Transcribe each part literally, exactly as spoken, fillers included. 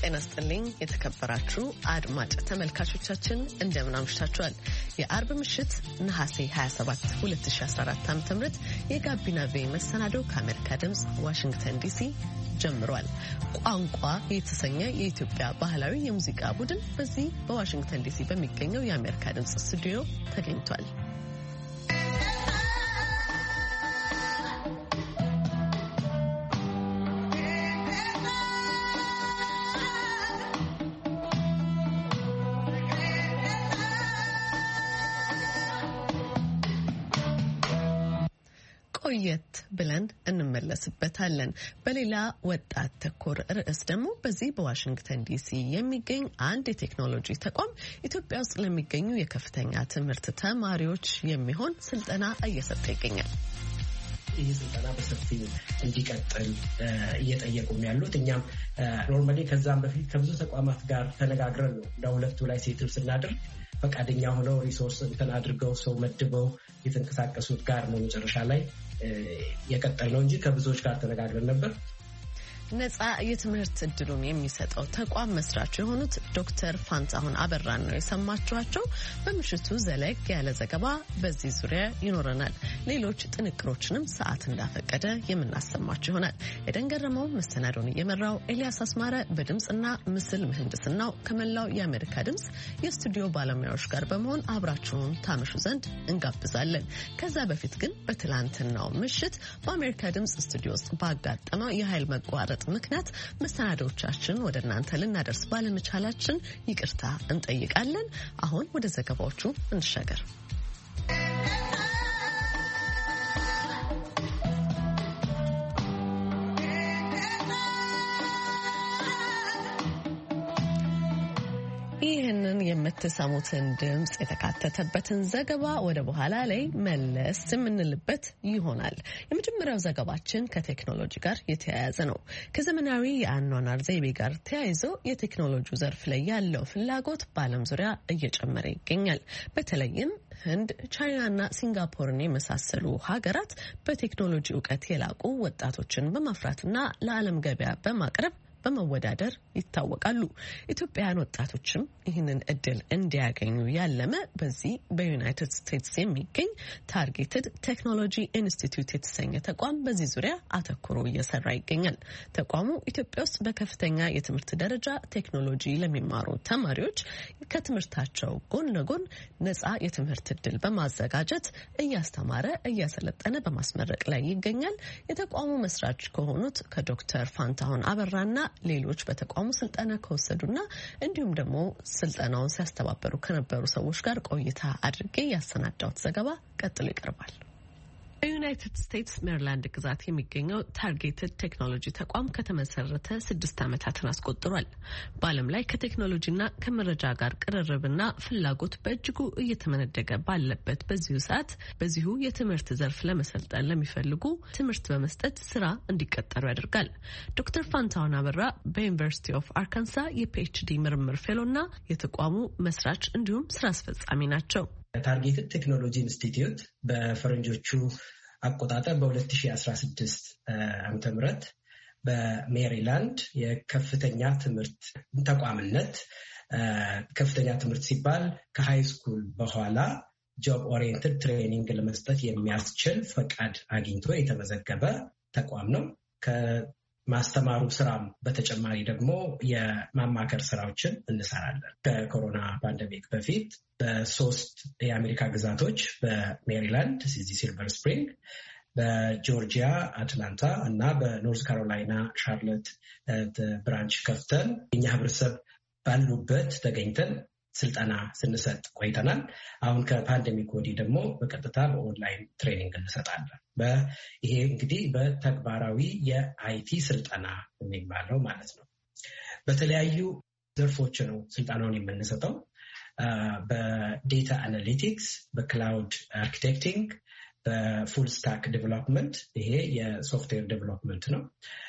ጤና ይስጥልኝ የተከበራችሁ አድማጭ ተመልካቾቻችን እንደምን አምሽታችኋል። የአርብ ምሽት ነሐሴ ሃያ ሰባት ሁለት ሺህ አስራ አራት ዓ.ም የጋቢና ቬ መሰናዶ ከአሜሪካ ድምጽ ዋሽንግተን ዲሲ ጀምሯል። ቋንቋ የተሰኘ የኢትዮጵያ ባህላዊ የሙዚቃ ቡድን በዚህ በዋሽንግተን ዲሲ በሚገኘው የአሜሪካ ድምጽ ስቱዲዮ ተገኝቷል። ቆየት ብለን እንመለስበታለን። በሌላ ወጣት ተኮር ርዕስ ደግሞ በዚህ በዋሽንግተን ዲሲ የሚገኝ አንድ የቴክኖሎጂ ተቋም ኢትዮጵያ ውስጥ ለሚገኙ የከፍተኛ ትምህርት ተማሪዎች የሚሆን ስልጠና እየሰጠ ይገኛል። ይህ ስልጠና በሰፊው እንዲቀጥል እየጠየቁም ያሉት እኛም ኖርማሊ ከዛም በፊት ከብዙ ተቋማት ጋር ተነጋግረን ነው ለሁለቱ ላይ ሴትል ስናደርግ ፈቃደኛ ሆነው ሪሶርስ እንትን አድርገው ሰው መድበው የተንቀሳቀሱት ጋር ነው መጨረሻ ላይ የቀጠል ነው እንጂ ከብዙዎች ጋር ተነጋግረን ነበር። ነጻ የትምህርት እድሉን የሚሰጠው ተቋም መስራች የሆኑት ዶክተር ፋንታሁን አበራን ነው የሰማችኋቸው። በምሽቱ ዘለግ ያለ ዘገባ በዚህ ዙሪያ ይኖረናል። ሌሎች ጥንቅሮችንም ሰዓት እንዳፈቀደ የምናሰማችሁ ይሆናል። የደንገረመው መሰናዶን እየመራው ኤልያስ አስማረ በድምጽና ምስል ምህንድስናው ከመላው የአሜሪካ ድምጽ የስቱዲዮ ባለሙያዎች ጋር በመሆን አብራችሁን ታመሹ ዘንድ እንጋብዛለን። ከዛ በፊት ግን በትላንትናው ምሽት በአሜሪካ ድምጽ ስቱዲዮ ውስጥ ባጋጠመው የኃይል መቋረጥ ምክንያት መሰናዶቻችን ወደ እናንተ ልናደርስ ባለመቻላችን ይቅርታ እንጠይቃለን። አሁን ወደ ዘገባዎቹ እንሻገር። ይህንን የምትሰሙትን ድምጽ የተካተተበትን ዘገባ ወደ በኋላ ላይ መለስ የምንልበት ይሆናል። የመጀመሪያው ዘገባችን ከቴክኖሎጂ ጋር የተያያዘ ነው። ከዘመናዊ የአኗኗር ዘይቤ ጋር ተያይዞ የቴክኖሎጂ ዘርፍ ላይ ያለው ፍላጎት በዓለም ዙሪያ እየጨመረ ይገኛል። በተለይም ህንድ፣ ቻይናና ሲንጋፖርን የመሳሰሉ ሀገራት በቴክኖሎጂ እውቀት የላቁ ወጣቶችን በማፍራትና ለዓለም ገበያ በማቅረብ በመወዳደር ይታወቃሉ። ኢትዮጵያውያን ወጣቶችም ይህንን እድል እንዲያገኙ ያለመ በዚህ በዩናይትድ ስቴትስ የሚገኝ ታርጌትድ ቴክኖሎጂ ኢንስቲትዩት የተሰኘ ተቋም በዚህ ዙሪያ አተኩሮ እየሰራ ይገኛል። ተቋሙ ኢትዮጵያ ውስጥ በከፍተኛ የትምህርት ደረጃ ቴክኖሎጂ ለሚማሩ ተማሪዎች ከትምህርታቸው ጎን ለጎን ነጻ የትምህርት እድል በማዘጋጀት እያስተማረ እያሰለጠነ በማስመረቅ ላይ ይገኛል። የተቋሙ መስራች ከሆኑት ከዶክተር ፋንታሁን አበራና ሌሎች በተቋሙ ስልጠና ከወሰዱና እንዲሁም ደግሞ ስልጠናውን ሲያስተባበሩ ከነበሩ ሰዎች ጋር ቆይታ አድርጌ ያሰናዳሁት ዘገባ ቀጥሎ ይቀርባል። በዩናይትድ ስቴትስ ሜሪላንድ ግዛት የሚገኘው ታርጌትድ ቴክኖሎጂ ተቋም ከተመሰረተ ስድስት ዓመታትን አስቆጥሯል። በዓለም ላይ ከቴክኖሎጂና ከመረጃ ጋር ቅርርብና ፍላጎት በእጅጉ እየተመነደገ ባለበት በዚሁ ሰዓት በዚሁ የትምህርት ዘርፍ ለመሰልጠን ለሚፈልጉ ትምህርት በመስጠት ስራ እንዲቀጠሩ ያደርጋል። ዶክተር ፋንታሁን አበራ በዩኒቨርሲቲ ኦፍ አርካንሳ የፒኤችዲ ምርምር ፌሎና የተቋሙ መስራች እንዲሁም ስራ አስፈጻሚ ናቸው። ታርጌትድ ቴክኖሎጂ ኢንስቲትዩት በፈረንጆቹ አቆጣጠር በሁለት ሺህ አስራ ስድስት ዓመተ ምህረት በሜሪላንድ የከፍተኛ ትምህርት ተቋምነት ከፍተኛ ትምህርት ሲባል ከሃይ ስኩል በኋላ ጆብ ኦሪየንትድ ትሬኒንግ ለመስጠት የሚያስችል ፈቃድ አግኝቶ የተመዘገበ ተቋም ነው። ማስተማሩ ስራም በተጨማሪ ደግሞ የማማከር ስራዎችን እንሰራለን። ከኮሮና ፓንደሚክ በፊት በሶስት የአሜሪካ ግዛቶች በሜሪላንድ ሲዚ ሲልቨር ስፕሪንግ፣ በጆርጂያ አትላንታ እና በኖርዝ ካሮላይና ሻርሎት ብራንች ከፍተን የኛ ህብረተሰብ ባሉበት ተገኝተን ስልጠና ስንሰጥ ቆይተናል። አሁን ከፓንደሚክ ወዲህ ደግሞ በቀጥታ በኦንላይን ትሬኒንግ እንሰጣለን። ይሄ እንግዲህ በተግባራዊ የአይቲ ስልጠና የሚባለው ማለት ነው። በተለያዩ ዘርፎች ነው ስልጠናውን የምንሰጠው። በዴታ አናሊቲክስ፣ በክላውድ አርኪቴክቲንግ፣ በፉል ስታክ ዴቨሎፕመንት፣ ይሄ የሶፍትዌር ዴቨሎፕመንት ነው።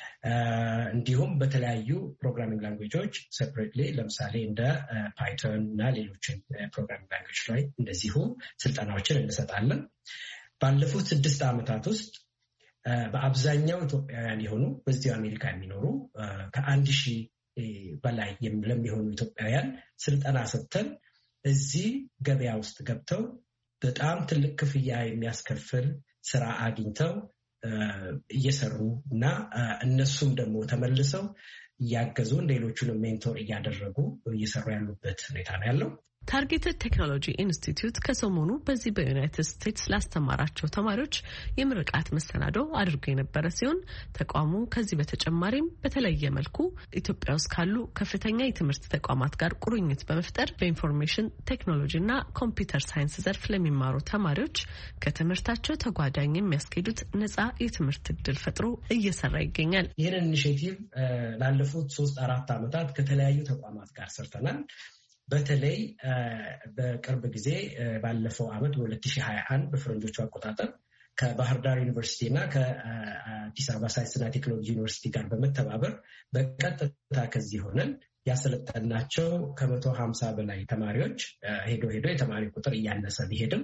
እንዲሁም በተለያዩ ፕሮግራሚንግ ላንጉዌጆች ሴፐሬትሊ ለምሳሌ እንደ ፓይተን እና ሌሎችን ፕሮግራሚንግ ላንጉዌጆች ላይ እንደዚሁ ስልጠናዎችን እንሰጣለን። ባለፉት ስድስት ዓመታት ውስጥ በአብዛኛው ኢትዮጵያውያን የሆኑ በዚሁ አሜሪካ የሚኖሩ ከአንድ ሺህ በላይ ለሚሆኑ ኢትዮጵያውያን ስልጠና ሰጥተን እዚህ ገበያ ውስጥ ገብተው በጣም ትልቅ ክፍያ የሚያስከፍል ስራ አግኝተው እየሰሩ እና እነሱም ደግሞ ተመልሰው እያገዙን ሌሎቹንም ሜንቶር እያደረጉ እየሰሩ ያሉበት ሁኔታ ነው ያለው። ታርጌትድ ቴክኖሎጂ ኢንስቲትዩት ከሰሞኑ በዚህ በዩናይትድ ስቴትስ ላስተማራቸው ተማሪዎች የምርቃት መሰናዶ አድርጎ የነበረ ሲሆን ተቋሙ ከዚህ በተጨማሪም በተለየ መልኩ ኢትዮጵያ ውስጥ ካሉ ከፍተኛ የትምህርት ተቋማት ጋር ቁርኝት በመፍጠር በኢንፎርሜሽን ቴክኖሎጂና ኮምፒውተር ሳይንስ ዘርፍ ለሚማሩ ተማሪዎች ከትምህርታቸው ተጓዳኝ የሚያስኬዱት ነጻ የትምህርት እድል ፈጥሮ እየሰራ ይገኛል። ይህን ኢኒሼቲቭ ላለፉት ሶስት አራት ዓመታት ከተለያዩ ተቋማት ጋር ሰርተናል። በተለይ በቅርብ ጊዜ ባለፈው ዓመት በሁለት ሺህ ሃያ አንድ በፈረንጆቹ አቆጣጠር ከባህር ዳር ዩኒቨርሲቲ እና ከአዲስ አበባ ሳይንስና ቴክኖሎጂ ዩኒቨርሲቲ ጋር በመተባበር በቀጥታ ከዚህ ሆነን ያሰለጠናቸው ከመቶ ሀምሳ በላይ ተማሪዎች ሄዶ ሄዶ የተማሪ ቁጥር እያነሰ ቢሄድም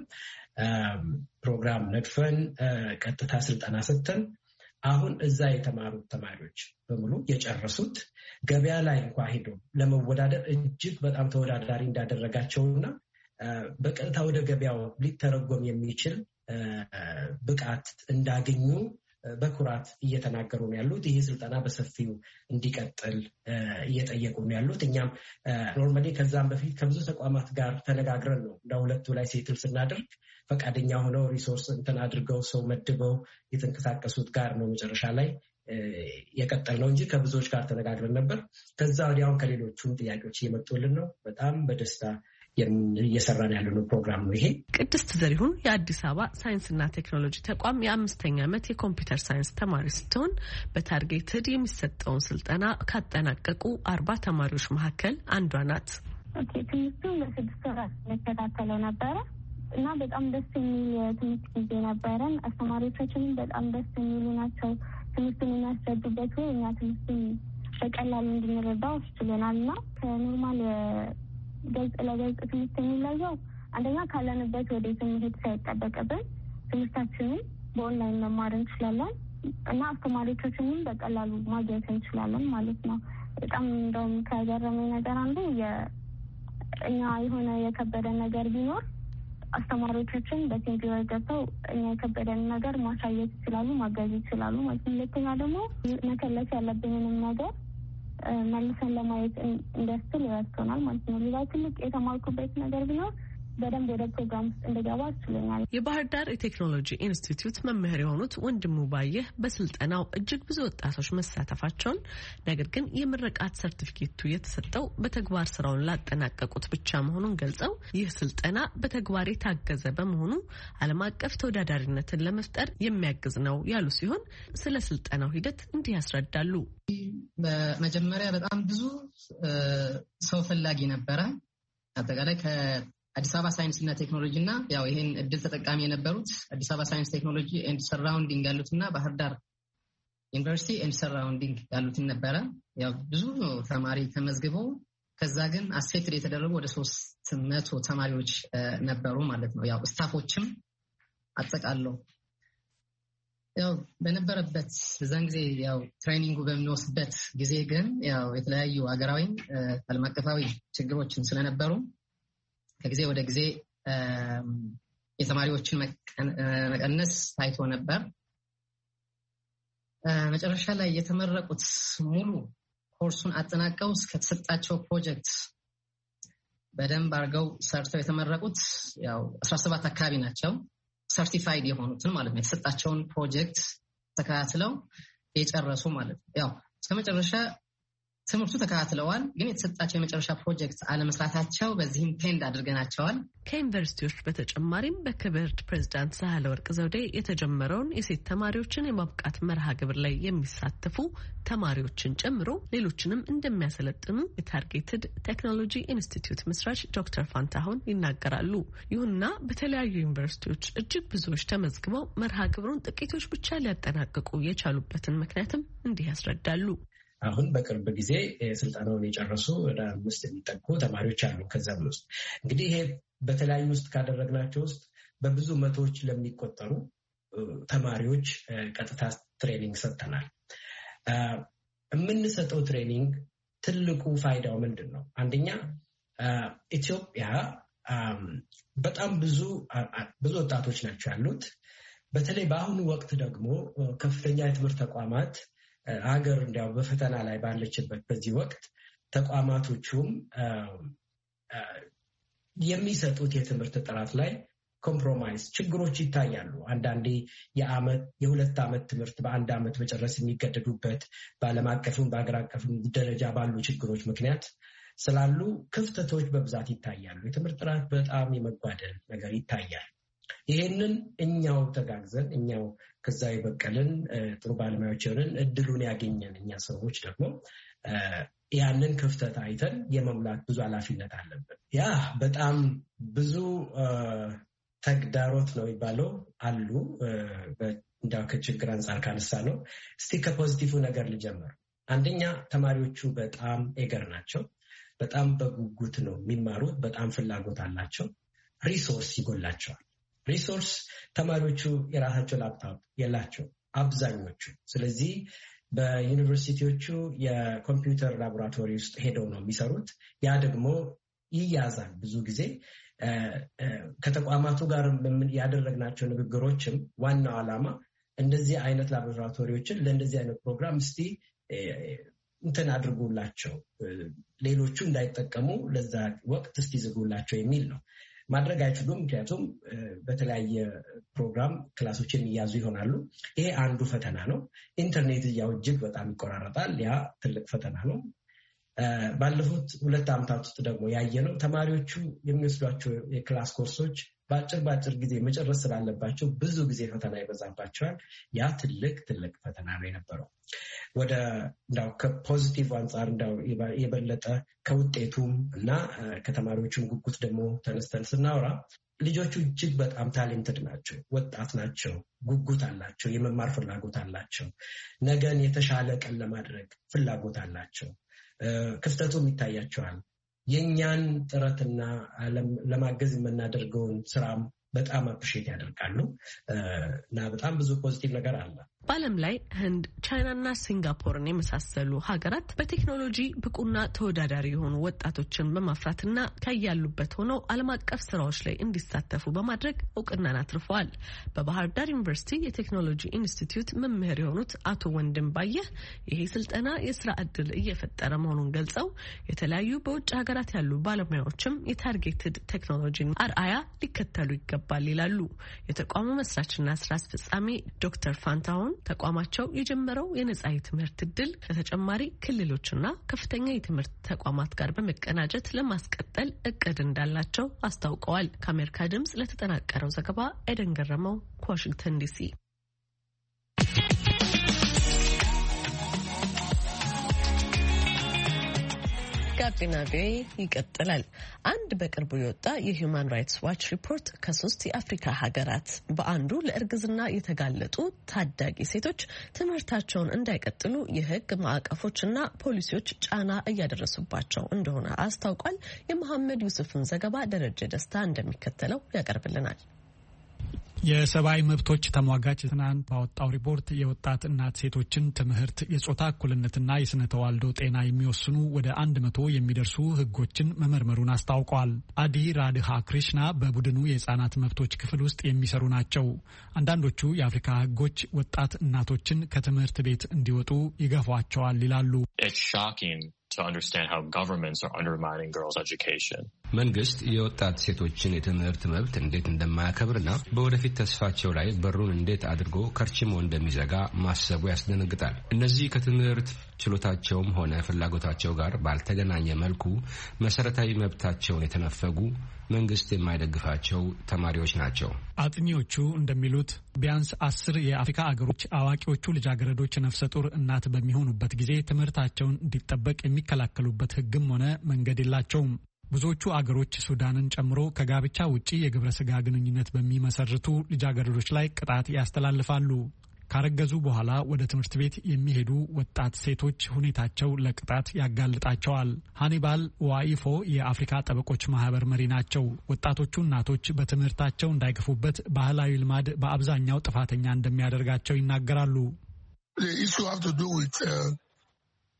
ፕሮግራም ነድፈን ቀጥታ ስልጠና ሰጥተን አሁን እዛ የተማሩት ተማሪዎች በሙሉ የጨረሱት ገበያ ላይ እንኳ ሄዶ ለመወዳደር እጅግ በጣም ተወዳዳሪ እንዳደረጋቸውና በቀጥታ ወደ ገበያው ሊተረጎም የሚችል ብቃት እንዳገኙ በኩራት እየተናገሩ ነው ያሉት። ይህ ስልጠና በሰፊው እንዲቀጥል እየጠየቁ ነው ያሉት። እኛም ኖርማሊ ከዛም በፊት ከብዙ ተቋማት ጋር ተነጋግረን ነው ለሁለቱ ላይ ሴትል ስናደርግ ፈቃደኛ ሆነው ሪሶርስ እንትን አድርገው ሰው መድበው የተንቀሳቀሱት ጋር ነው መጨረሻ ላይ የቀጠል ነው እንጂ ከብዙዎች ጋር ተነጋግረን ነበር። ከዛ ወዲያውን ከሌሎቹም ጥያቄዎች እየመጡልን ነው። በጣም በደስታ እየሰራን ያለነው ፕሮግራም ነው ይሄ። ቅድስት ዘሪሁን የአዲስ አበባ ሳይንስና ቴክኖሎጂ ተቋም የአምስተኛ ዓመት የኮምፒውተር ሳይንስ ተማሪ ስትሆን በታርጌትድ የሚሰጠውን ስልጠና ካጠናቀቁ አርባ ተማሪዎች መካከል አንዷ ናት። ኦኬ ትምህርቱን ለስድስት ወራት መከታተለው ነበረ እና በጣም ደስ የሚል የትምህርት ጊዜ ነበረን። አስተማሪዎቻችንም በጣም ደስ የሚሉ ናቸው። ትምህርቱን የሚያስረዱበት ወይ እኛ ትምህርቱን በቀላሉ እንድንረዳው አስችሎናል እና ከኖርማል ገጽ ለገጽ ትምህርት የሚለየው አንደኛ ካለንበት ወደ መሄድ ሳይጠበቅብን ትምህርታችንን በኦንላይን መማር እንችላለን እና አስተማሪዎቻችንን በቀላሉ ማግኘት እንችላለን ማለት ነው። በጣም እንደውም ከገረመኝ ነገር አንዱ እኛ የሆነ የከበደን ነገር ቢኖር አስተማሪዎቻችን በቴምፒወር ገብተው እኛ የከበደን ነገር ማሳየት ይችላሉ፣ ማገዝ ይችላሉ ማለት ነው። ሁለተኛ ደግሞ መከለስ ያለብንንም ነገር መልሰን ለማየት እንዲያስችል ይረድቶናል ማለት ነው። ሌላ ትልቅ የተማርኩበት ነገር ቢኖር በደንብ ወደ ፕሮግራም ውስጥ እንድገባ አስችሎኛል። የባህር ዳር የቴክኖሎጂ ኢንስቲትዩት መምህር የሆኑት ወንድሙ ባየህ በስልጠናው እጅግ ብዙ ወጣቶች መሳተፋቸውን፣ ነገር ግን የምረቃት ሰርቲፊኬቱ የተሰጠው በተግባር ስራውን ላጠናቀቁት ብቻ መሆኑን ገልጸው ይህ ስልጠና በተግባር የታገዘ በመሆኑ ዓለም አቀፍ ተወዳዳሪነትን ለመፍጠር የሚያግዝ ነው ያሉ ሲሆን ስለ ስልጠናው ሂደት እንዲህ ያስረዳሉ። በመጀመሪያ በጣም ብዙ ሰው ፈላጊ ነበረ። አጠቃላይ አዲስ አበባ ሳይንስ እና ቴክኖሎጂ እና ያው ይሄን እድል ተጠቃሚ የነበሩት አዲስ አበባ ሳይንስ ቴክኖሎጂ ኤንድ ሰራውንዲንግ ያሉትና ባህር ዳር ዩኒቨርሲቲ ኤንድ ሰራውንዲንግ ያሉትን ነበረ። ያው ብዙ ተማሪ ተመዝግበው ከዛ ግን አሴፕት የተደረጉ ወደ ሶስት መቶ ተማሪዎች ነበሩ ማለት ነው። ያው ስታፎችም አጠቃለው ያው በነበረበት በዛን ጊዜ ያው ትሬኒንጉ በሚወስበት ጊዜ ግን ያው የተለያዩ ሀገራዊ ዓለም አቀፋዊ ችግሮችን ስለነበሩ ከጊዜ ወደ ጊዜ የተማሪዎችን መቀነስ ታይቶ ነበር። መጨረሻ ላይ የተመረቁት ሙሉ ኮርሱን አጠናቀው እስከተሰጣቸው ፕሮጀክት በደንብ አድርገው ሰርተው የተመረቁት ያው አስራ ሰባት አካባቢ ናቸው። ሰርቲፋይድ የሆኑትን ማለት ነው። የተሰጣቸውን ፕሮጀክት ተከታትለው የጨረሱ ማለት ነው። ያው እስከመጨረሻ ትምህርቱ ተከታትለዋል፣ ግን የተሰጣቸው የመጨረሻ ፕሮጀክት አለመስራታቸው በዚህም ፔንድ አድርገናቸዋል። ከዩኒቨርሲቲዎች በተጨማሪም በክብርት ፕሬዚዳንት ሳህለወርቅ ዘውዴ የተጀመረውን የሴት ተማሪዎችን የማብቃት መርሃ ግብር ላይ የሚሳተፉ ተማሪዎችን ጨምሮ ሌሎችንም እንደሚያሰለጥኑ የታርጌትድ ቴክኖሎጂ ኢንስቲትዩት መስራች ዶክተር ፋንታሁን ይናገራሉ። ይሁንና በተለያዩ ዩኒቨርሲቲዎች እጅግ ብዙዎች ተመዝግበው መርሃ ግብሩን ጥቂቶች ብቻ ሊያጠናቅቁ የቻሉበትን ምክንያትም እንዲህ ያስረዳሉ። አሁን በቅርብ ጊዜ ስልጠናውን የጨረሱ ወደ አምስት የሚጠጉ ተማሪዎች አሉ። ከዛም ውስጥ እንግዲህ ይሄ በተለያዩ ውስጥ ካደረግናቸው ውስጥ በብዙ መቶዎች ለሚቆጠሩ ተማሪዎች ቀጥታ ትሬኒንግ ሰጥተናል። የምንሰጠው ትሬኒንግ ትልቁ ፋይዳው ምንድነው? አንደኛ ኢትዮጵያ በጣም ብዙ ብዙ ወጣቶች ናቸው ያሉት። በተለይ በአሁኑ ወቅት ደግሞ ከፍተኛ የትምህርት ተቋማት ሀገር እንዲያው በፈተና ላይ ባለችበት በዚህ ወቅት ተቋማቶቹም የሚሰጡት የትምህርት ጥራት ላይ ኮምፕሮማይዝ ችግሮች ይታያሉ። አንዳንዴ የዓመት የሁለት ዓመት ትምህርት በአንድ ዓመት መጨረስ የሚገደዱበት በዓለም አቀፍም በአገር አቀፍም ደረጃ ባሉ ችግሮች ምክንያት ስላሉ ክፍተቶች በብዛት ይታያሉ። የትምህርት ጥራት በጣም የመጓደል ነገር ይታያል። ይሄንን እኛው ተጋግዘን እኛው ከዛ የበቀልን ጥሩ ባለሙያዎች ሆነን እድሉን ያገኘን እኛ ሰዎች ደግሞ ያንን ክፍተት አይተን የመሙላት ብዙ ኃላፊነት አለብን። ያ በጣም ብዙ ተግዳሮት ነው የሚባለው አሉ። እንዳው ከችግር አንጻር ካነሳ ነው እስቲ ከፖዚቲቭ ነገር ልጀምር። አንደኛ ተማሪዎቹ በጣም ኤገር ናቸው። በጣም በጉጉት ነው የሚማሩት። በጣም ፍላጎት አላቸው። ሪሶርስ ይጎላቸዋል። ሪሶርስ ተማሪዎቹ የራሳቸው ላፕቶፕ የላቸው አብዛኞቹ። ስለዚህ በዩኒቨርሲቲዎቹ የኮምፒውተር ላቦራቶሪ ውስጥ ሄደው ነው የሚሰሩት። ያ ደግሞ ይያዛል። ብዙ ጊዜ ከተቋማቱ ጋር ያደረግናቸው ንግግሮችም ዋናው ዓላማ እንደዚህ አይነት ላቦራቶሪዎችን ለእንደዚህ አይነት ፕሮግራም እስቲ እንትን አድርጉላቸው፣ ሌሎቹ እንዳይጠቀሙ ለዛ ወቅት እስቲ ዝጉላቸው የሚል ነው። ማድረግ አይችሉም፣ ምክንያቱም በተለያየ ፕሮግራም ክላሶችን እያዙ ይሆናሉ። ይሄ አንዱ ፈተና ነው። ኢንተርኔት ያው እጅግ በጣም ይቆራረጣል። ያ ትልቅ ፈተና ነው። ባለፉት ሁለት ዓመታት ውስጥ ደግሞ ያየነው ተማሪዎቹ የሚወስዷቸው የክላስ ኮርሶች በአጭር በአጭር ጊዜ መጨረስ ስላለባቸው ብዙ ጊዜ ፈተና ይበዛባቸዋል። ያ ትልቅ ትልቅ ፈተና ነው የነበረው። ወደ እንዳው ከፖዚቲቭ አንጻር እንዳው የበለጠ ከውጤቱም እና ከተማሪዎቹም ጉጉት ደግሞ ተነስተን ስናወራ ልጆቹ እጅግ በጣም ታሌንትድ ናቸው፣ ወጣት ናቸው፣ ጉጉት አላቸው፣ የመማር ፍላጎት አላቸው፣ ነገን የተሻለ ቀን ለማድረግ ፍላጎት አላቸው። ክፍተቱም ይታያቸዋል። የኛን ጥረትና ለማገዝ የምናደርገውን ስራም በጣም አፕሪሼት ያደርጋሉ እና በጣም ብዙ ፖዚቲቭ ነገር አለ። በዓለም ላይ ህንድ፣ ቻይናና ሲንጋፖርን የመሳሰሉ ሀገራት በቴክኖሎጂ ብቁና ተወዳዳሪ የሆኑ ወጣቶችን በማፍራትና ከያሉበት ሆነው ዓለም አቀፍ ስራዎች ላይ እንዲሳተፉ በማድረግ እውቅናን አትርፈዋል። በባህር ዳር ዩኒቨርሲቲ የቴክኖሎጂ ኢንስቲትዩት መምህር የሆኑት አቶ ወንድም ባየህ ይሄ ስልጠና የስራ እድል እየፈጠረ መሆኑን ገልጸው የተለያዩ በውጭ ሀገራት ያሉ ባለሙያዎችም የታርጌትድ ቴክኖሎጂን አርአያ ሊከተሉ ይገባል ይላሉ። የተቋሙ መስራችና ስራ አስፈጻሚ ዶክተር ፋንታሁን ተቋማቸው የጀመረው የነጻ የትምህርት እድል ከተጨማሪ ክልሎችና ከፍተኛ የትምህርት ተቋማት ጋር በመቀናጀት ለማስቀጠል እቅድ እንዳላቸው አስታውቀዋል። ከአሜሪካ ድምጽ ለተጠናቀረው ዘገባ ኤደን ገረመው ከዋሽንግተን ዲሲ። ጋቢና ቪኦኤ ይቀጥላል። አንድ በቅርቡ የወጣ የሂውማን ራይትስ ዋች ሪፖርት ከሶስት የአፍሪካ ሀገራት በአንዱ ለእርግዝና የተጋለጡ ታዳጊ ሴቶች ትምህርታቸውን እንዳይቀጥሉ የሕግ ማዕቀፎችና ፖሊሲዎች ጫና እያደረሱባቸው እንደሆነ አስታውቋል። የመሐመድ ዩሱፍን ዘገባ ደረጀ ደስታ እንደሚከተለው ያቀርብልናል። የሰብአዊ መብቶች ተሟጋች ትናንት ባወጣው ሪፖርት የወጣት እናት ሴቶችን ትምህርት፣ የጾታ እኩልነትና የስነ ተዋልዶ ጤና የሚወስኑ ወደ አንድ መቶ የሚደርሱ ህጎችን መመርመሩን አስታውቀዋል። አዲ ራድሃ ክሪሽና በቡድኑ የህጻናት መብቶች ክፍል ውስጥ የሚሰሩ ናቸው። አንዳንዶቹ የአፍሪካ ህጎች ወጣት እናቶችን ከትምህርት ቤት እንዲወጡ ይገፏቸዋል ይላሉ። to understand how governments are undermining girls' education. መንግስት የወጣት ሴቶችን የትምህርት መብት እንዴት እንደማያከብርና በወደፊት ተስፋቸው ላይ በሩን እንዴት አድርጎ ከርችሞ እንደሚዘጋ ማሰቡ ያስደነግጣል። እነዚህ ከትምህርት ችሎታቸውም ሆነ ፍላጎታቸው ጋር ባልተገናኘ መልኩ መሰረታዊ መብታቸውን የተነፈጉ መንግስት የማይደግፋቸው ተማሪዎች ናቸው። አጥኚዎቹ እንደሚሉት ቢያንስ አስር የአፍሪካ አገሮች አዋቂዎቹ ልጃገረዶች ነፍሰ ጡር እናት በሚሆኑበት ጊዜ ትምህርታቸውን እንዲጠበቅ የሚከላከሉበት ህግም ሆነ መንገድ የላቸውም። ብዙዎቹ አገሮች ሱዳንን ጨምሮ ከጋብቻ ውጪ የግብረ ስጋ ግንኙነት በሚመሰርቱ ልጃገረዶች ላይ ቅጣት ያስተላልፋሉ። ካረገዙ በኋላ ወደ ትምህርት ቤት የሚሄዱ ወጣት ሴቶች ሁኔታቸው ለቅጣት ያጋልጣቸዋል። ሃኒባል ዋይፎ የአፍሪካ ጠበቆች ማህበር መሪ ናቸው። ወጣቶቹ እናቶች በትምህርታቸው እንዳይገፉበት ባህላዊ ልማድ በአብዛኛው ጥፋተኛ እንደሚያደርጋቸው ይናገራሉ።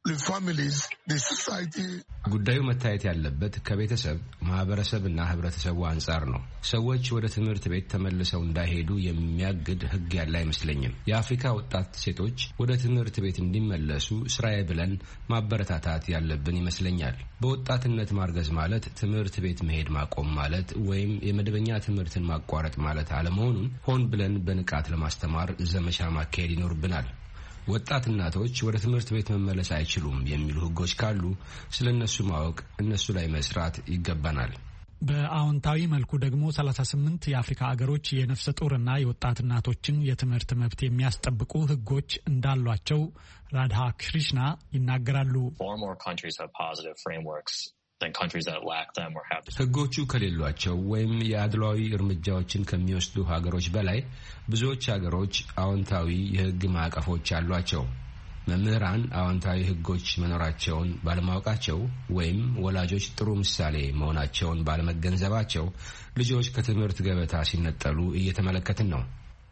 ጉዳዩ መታየት ያለበት ከቤተሰብ ማህበረሰብና ህብረተሰቡ አንጻር ነው። ሰዎች ወደ ትምህርት ቤት ተመልሰው እንዳይሄዱ የሚያግድ ህግ ያለ አይመስለኝም። የአፍሪካ ወጣት ሴቶች ወደ ትምህርት ቤት እንዲመለሱ ስራዬ ብለን ማበረታታት ያለብን ይመስለኛል። በወጣትነት ማርገዝ ማለት ትምህርት ቤት መሄድ ማቆም ማለት ወይም የመደበኛ ትምህርትን ማቋረጥ ማለት አለመሆኑን ሆን ብለን በንቃት ለማስተማር ዘመቻ ማካሄድ ይኖርብናል። ወጣት እናቶች ወደ ትምህርት ቤት መመለስ አይችሉም የሚሉ ህጎች ካሉ ስለነሱ ማወቅ፣ እነሱ ላይ መስራት ይገባናል። በአዎንታዊ መልኩ ደግሞ ሰላሳ ስምንት የአፍሪካ አገሮች የነፍሰ ጡርና የወጣት እናቶችን የትምህርት መብት የሚያስጠብቁ ህጎች እንዳሏቸው ራድሃ ክሪሽና ይናገራሉ። ህጎቹ ከሌሏቸው ወይም የአድሏዊ እርምጃዎችን ከሚወስዱ ሀገሮች በላይ ብዙዎች ሀገሮች አዎንታዊ የህግ ማዕቀፎች አሏቸው። መምህራን አዎንታዊ ህጎች መኖራቸውን ባለማወቃቸው ወይም ወላጆች ጥሩ ምሳሌ መሆናቸውን ባለመገንዘባቸው ልጆች ከትምህርት ገበታ ሲነጠሉ እየተመለከትን ነው።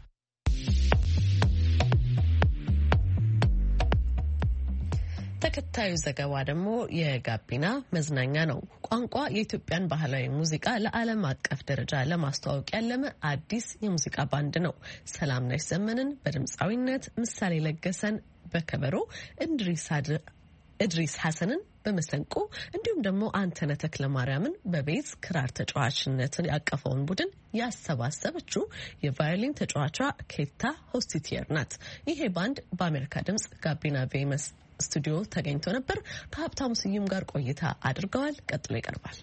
ተከታዩ ዘገባ ደግሞ የጋቢና መዝናኛ ነው። ቋንቋ የኢትዮጵያን ባህላዊ ሙዚቃ ለዓለም አቀፍ ደረጃ ለማስተዋወቅ ያለመ አዲስ የሙዚቃ ባንድ ነው። ሰላምነሽ ዘመንን በድምፃዊነት፣ ምሳሌ ለገሰን በከበሮ፣ እድሪስ ሐሰንን በመሰንቆ እንዲሁም ደግሞ አንተነህ ተክለማርያምን በቤዝ ክራር ተጫዋችነትን ያቀፈውን ቡድን ያሰባሰበችው የቫዮሊን ተጫዋቿ ኬታ ሆስቲቲየር ናት። ይሄ ባንድ በአሜሪካ ድምጽ ጋቢና ቬመስ ስቱዲዮ ተገኝቶ ነበር። ከሀብታሙ ስዩም ጋር ቆይታ አድርገዋል። ቀጥሎ ይቀርባል።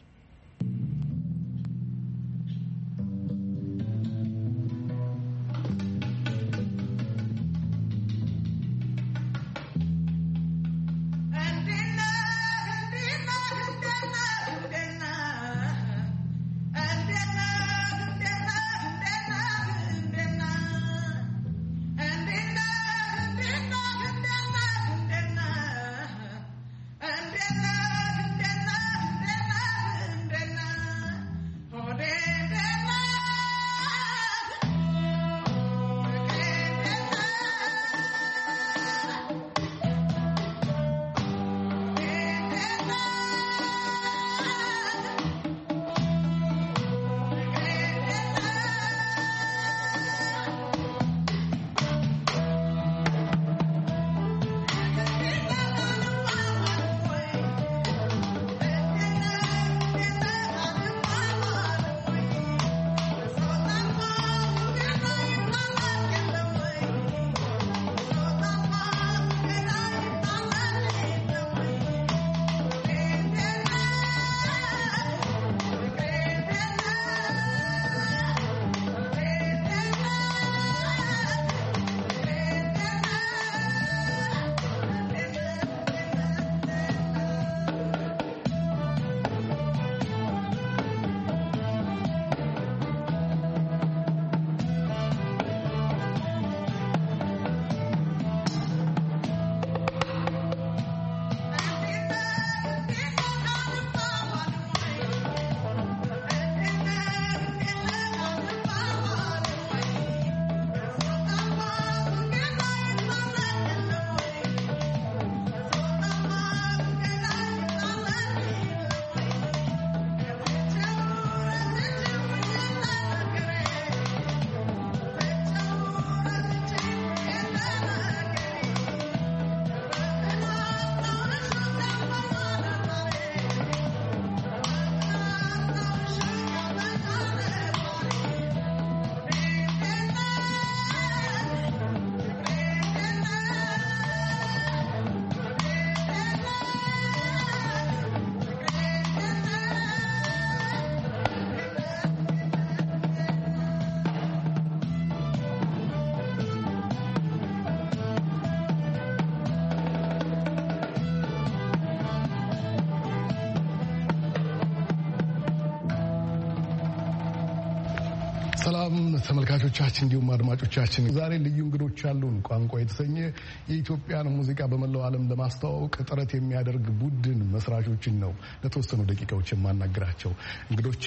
ሰላም ተመልካቾቻችን እንዲሁም አድማጮቻችን፣ ዛሬ ልዩ እንግዶች አሉን። ቋንቋ የተሰኘ የኢትዮጵያን ሙዚቃ በመላው ዓለም ለማስተዋወቅ ጥረት የሚያደርግ ቡድን መስራቾችን ነው ለተወሰኑ ደቂቃዎች የማናገራቸው። እንግዶቼ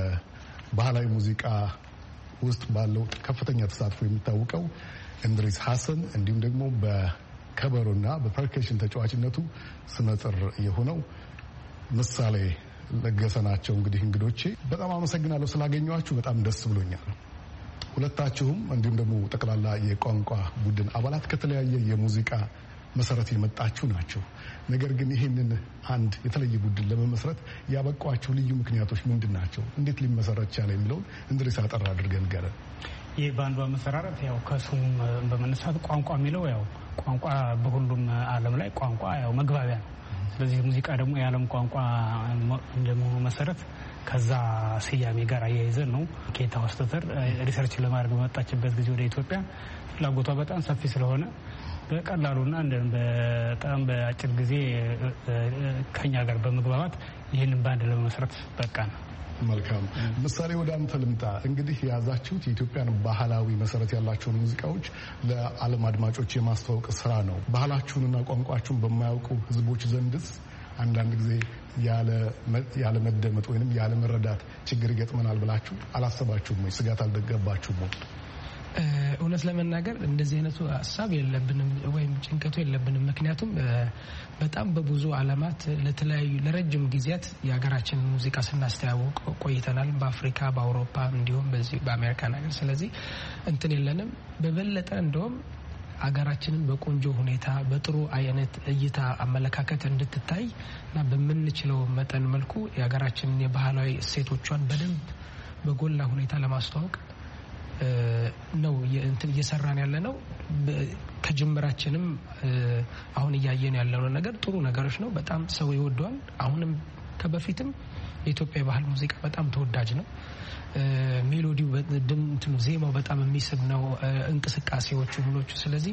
በባህላዊ ሙዚቃ ውስጥ ባለው ከፍተኛ ተሳትፎ የሚታወቀው እንድሪስ ሐሰን እንዲሁም ደግሞ በከበሮና በፐርከሽን ተጫዋችነቱ ስመጥር የሆነው ምሳሌ ለገሰ ናቸው። እንግዲህ እንግዶቼ በጣም አመሰግናለሁ ስላገኘኋችሁ፣ በጣም ደስ ብሎኛል። ሁለታችሁም እንዲሁም ደግሞ ጠቅላላ የቋንቋ ቡድን አባላት ከተለያየ የሙዚቃ መሰረት የመጣችሁ ናቸው። ነገር ግን ይህንን አንድ የተለየ ቡድን ለመመስረት ያበቋችሁ ልዩ ምክንያቶች ምንድን ናቸው? እንዴት ሊመሰረት ቻለ የሚለውን እንድሪስ አጠር አድርገን ንገረን። ይህ ባንዱ አመሰራረት ያው ከስሙ በመነሳት ቋንቋ የሚለው ያው ቋንቋ በሁሉም ዓለም ላይ ቋንቋ ያው መግባቢያ ነው። ስለዚህ ሙዚቃ ደግሞ የዓለም ቋንቋ እንደመሆኑ መሰረት ከዛ ስያሜ ጋር አያይዘን ነው ኬታ ወስተተር ሪሰርች ለማድረግ በመጣችበት ጊዜ ወደ ኢትዮጵያ ፍላጎቷ በጣም ሰፊ ስለሆነ በቀላሉና በጣም በአጭር ጊዜ ከኛ ጋር በመግባባት ይህንን ባንድ ለመመስረት በቃ ነው። መልካም ምሳሌ፣ ወደ አንተ ልምጣ። እንግዲህ የያዛችሁት የኢትዮጵያን ባህላዊ መሰረት ያላቸውን ሙዚቃዎች ለዓለም አድማጮች የማስተዋወቅ ስራ ነው። ባህላችሁንና ቋንቋችሁን በማያውቁ ሕዝቦች ዘንድስ አንዳንድ ጊዜ ያለ መደመጥ ወይንም ያለ መረዳት ችግር ይገጥመናል ብላችሁ አላሰባችሁም ወይ? ስጋት አልገባችሁም ወይ? እውነት ለመናገር እንደዚህ አይነቱ ሀሳብ የለብንም ወይም ጭንቀቱ የለብንም። ምክንያቱም በጣም በብዙ ዓለማት ለተለያዩ ለረጅም ጊዜያት የሀገራችን ሙዚቃ ስናስተዋውቅ ቆይተናል። በአፍሪካ፣ በአውሮፓ እንዲሁም በዚህ በአሜሪካ ነገር። ስለዚህ እንትን የለንም። በበለጠ እንደውም ሀገራችንን በቆንጆ ሁኔታ በጥሩ አይነት እይታ አመለካከት እንድትታይ እና በምንችለው መጠን መልኩ የሀገራችንን የባህላዊ እሴቶቿን በደንብ በጎላ ሁኔታ ለማስተዋወቅ ነው እንትን እየሰራን ያለ ነው። ከጅምራችንም አሁን እያየን ያለው ነገር ጥሩ ነገሮች ነው። በጣም ሰው ይወደዋል። አሁንም ከበፊትም የኢትዮጵያ ባህል ሙዚቃ በጣም ተወዳጅ ነው። ሜሎዲው እንትኑ ዜማው በጣም የሚስብ ነው። እንቅስቃሴዎቹ ሁሎቹ ስለዚህ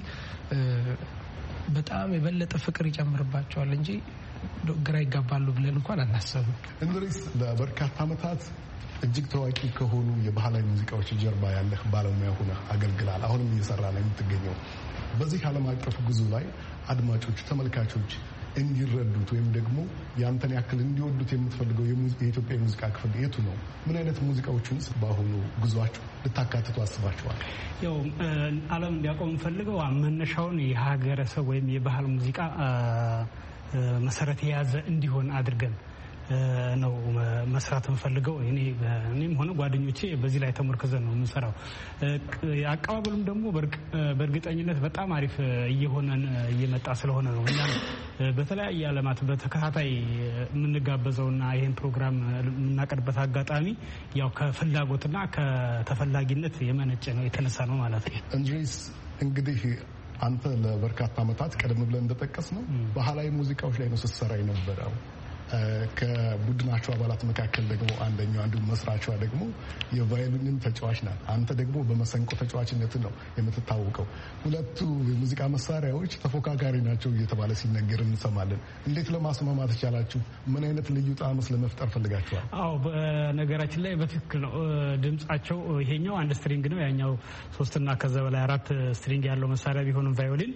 በጣም የበለጠ ፍቅር ይጨምርባቸዋል እንጂ ግራ ይጋባሉ ብለን እንኳን አናስብም። እንድሪስ ለበርካታ ዓመታት እጅግ ታዋቂ ከሆኑ የባህላዊ ሙዚቃዎች ጀርባ ያለህ ባለሙያ ሆነህ አገልግላል። አሁንም እየሰራ ነው የምትገኘው። በዚህ ዓለም አቀፍ ጉዞ ላይ አድማጮች፣ ተመልካቾች እንዲረዱት ወይም ደግሞ ያንተን ያክል እንዲወዱት የምትፈልገው የኢትዮጵያ የሙዚቃ ክፍል የቱ ነው? ምን አይነት ሙዚቃዎችን በአሁኑ ጉዟችሁ ልታካትቱ አስባችኋል? ያው ዓለም እንዲያውቀው የምፈልገው መነሻውን የሀገረሰብ ወይም የባህል ሙዚቃ መሰረት የያዘ እንዲሆን አድርገን ነው መስራት የምፈልገው። እኔ እኔም ሆነ ጓደኞቼ በዚህ ላይ ተመርክዘን ነው የምንሰራው። አቀባበሉም ደግሞ በእርግጠኝነት በጣም አሪፍ እየሆነን እየመጣ ስለሆነ ነው እኛ በተለያየ ዓለማት በተከታታይ የምንጋበዘውና ይህን ፕሮግራም የምናቀርበት አጋጣሚ ያው ከፍላጎትና ከተፈላጊነት የመነጨ ነው የተነሳ ነው ማለት ነው። እንድሪስ እንግዲህ አንተ ለበርካታ ዓመታት ቀደም ብለን እንደጠቀስ ነው ባህላዊ ሙዚቃዎች ላይ ነው ስትሰራ የነበረው። ከቡድናቸው አባላት መካከል ደግሞ አንደኛው አንዱ መስራቿ ደግሞ የቫዮሊን ተጫዋች ናት። አንተ ደግሞ በመሰንቆ ተጫዋችነት ነው የምትታወቀው። ሁለቱ የሙዚቃ መሳሪያዎች ተፎካካሪ ናቸው እየተባለ ሲነገር እንሰማለን። እንዴት ለማስማማት ቻላችሁ? ምን አይነት ልዩ ጣዕምስ ለመፍጠር ፈልጋችኋል? አዎ በነገራችን ላይ በትክክል ነው። ድምጻቸው ይሄኛው አንድ ስትሪንግ ነው፣ ያኛው ሶስትና ከዛ በላይ አራት ስትሪንግ ያለው መሳሪያ ቢሆንም ቫዮሊን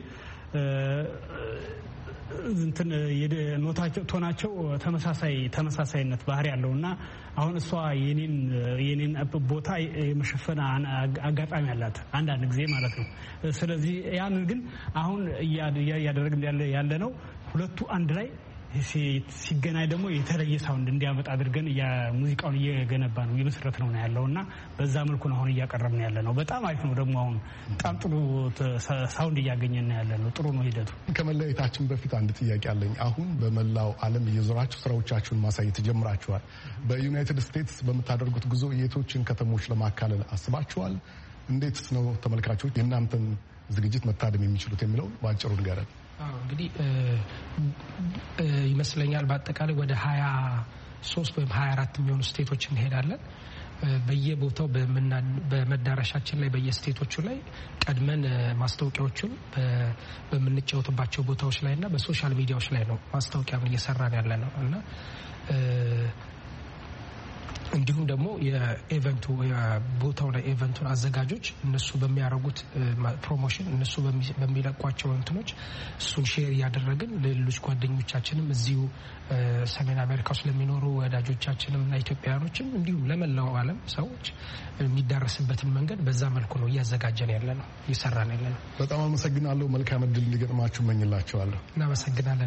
እንትን ኖታቸው ቶናቸው ተመሳሳይ ተመሳሳይነት ባህሪ ያለውና አሁን እሷ የኔን የኔን ቦታ የመሸፈን አጋጣሚ አላት አንዳንድ ጊዜ ማለት ነው። ስለዚህ ያንን ግን አሁን እያደረግን ያለ ያለ ነው ሁለቱ አንድ ላይ ሲገናኝ ደግሞ የተለየ ሳውንድ እንዲያመጣ አድርገን ሙዚቃውን እየገነባ ነው እየመሰረት ነው ያለውና በዛ መልኩ ነው አሁን እያቀረብን ያለ ነው። በጣም አሪፍ ነው። ደግሞ አሁን በጣም ጥሩ ሳውንድ እያገኘን ያለ ነው። ጥሩ ነው ሂደቱ። ከመለያየታችን በፊት አንድ ጥያቄ አለኝ። አሁን በመላው ዓለም እየዞራችሁ ስራዎቻችሁን ማሳየት ጀምራችኋል። በዩናይትድ ስቴትስ በምታደርጉት ጉዞ የቶችን ከተሞች ለማካለል አስባችኋል? እንዴትስ ነው ተመልካቾች የእናንተን ዝግጅት መታደም የሚችሉት የሚለውን በአጭሩ ንገረን። እንግዲህ ይመስለኛል በአጠቃላይ ወደ ሀያ ሶስት ወይም ሀያ አራት የሚሆኑ ስቴቶች እንሄዳለን። በየቦታው በመዳረሻችን ላይ በየስቴቶቹ ላይ ቀድመን ማስታወቂያዎቹን በምንጫወትባቸው ቦታዎች ላይ እና በሶሻል ሚዲያዎች ላይ ነው ማስታወቂያ እየሰራን ያለ ነው እና እንዲሁም ደግሞ የኢቨንቱ ቦታው ላይ ኢቨንቱን አዘጋጆች እነሱ በሚያደርጉት ፕሮሞሽን እነሱ በሚለቋቸው እንትኖች እሱን ሼር ያደረግን ለሌሎች ጓደኞቻችንም እዚሁ ሰሜን አሜሪካ ውስጥ ለሚኖሩ ወዳጆቻችንም እና ኢትዮጵያውያኖችም እንዲሁም ለመላው ዓለም ሰዎች የሚዳረስበትን መንገድ በዛ መልኩ ነው እያዘጋጀን ያለ ነው እየሰራን ያለ ነው። በጣም አመሰግናለሁ። መልካም እድል እንዲገጥማችሁ እመኝላችኋለሁ። እናመሰግናለን።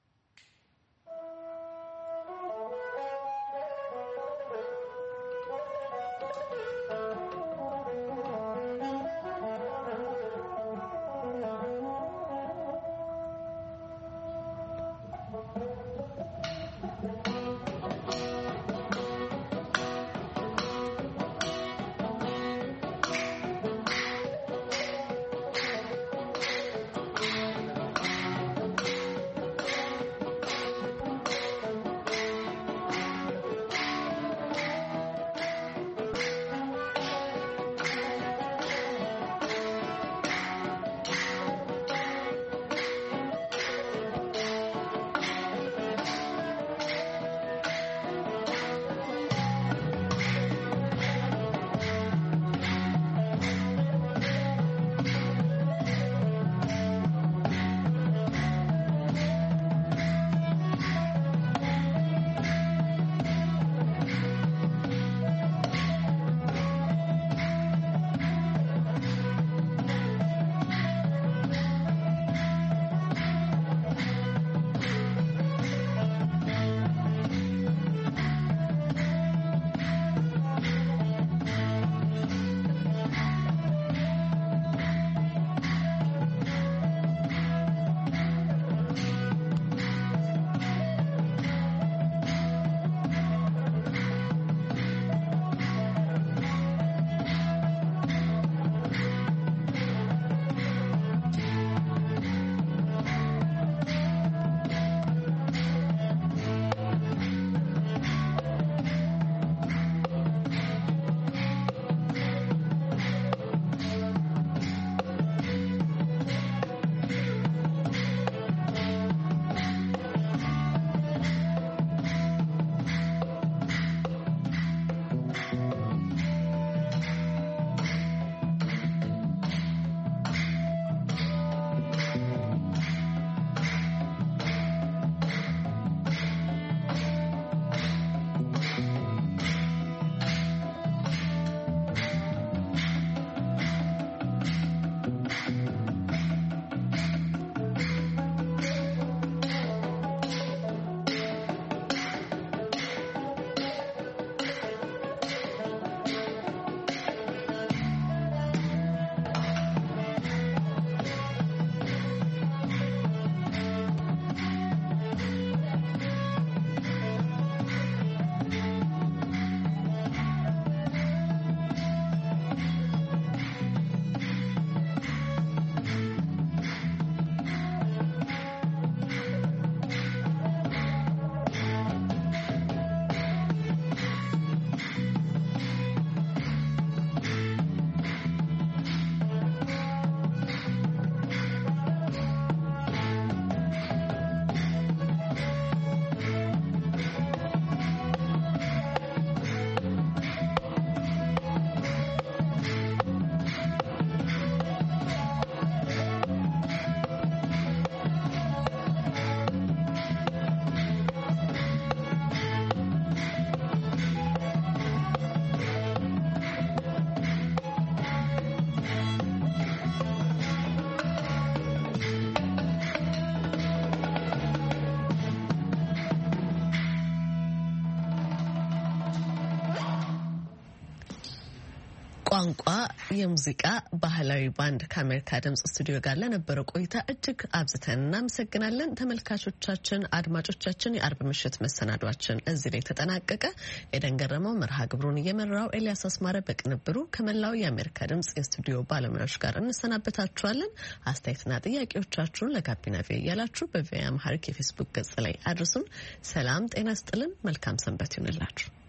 ቋንቋ የሙዚቃ ባህላዊ ባንድ ከአሜሪካ ድምጽ ስቱዲዮ ጋር ለነበረው ቆይታ እጅግ አብዝተን እናመሰግናለን። ተመልካቾቻችን፣ አድማጮቻችን የአርብ ምሽት መሰናዷችን እዚህ ላይ ተጠናቀቀ። ኤደን ገረመው መርሃ ግብሩን እየመራው፣ ኤልያስ አስማረ በቅንብሩ ከመላው የአሜሪካ ድምጽ የስቱዲዮ ባለሙያዎች ጋር እንሰናበታችኋለን። አስተያየትና ጥያቄዎቻችሁን ለጋቢና ቪ እያላችሁ በቪኦኤ አምሃሪክ የፌስቡክ ገጽ ላይ አድርሱን። ሰላም ጤና ስጥልን። መልካም ሰንበት ይሁንላችሁ።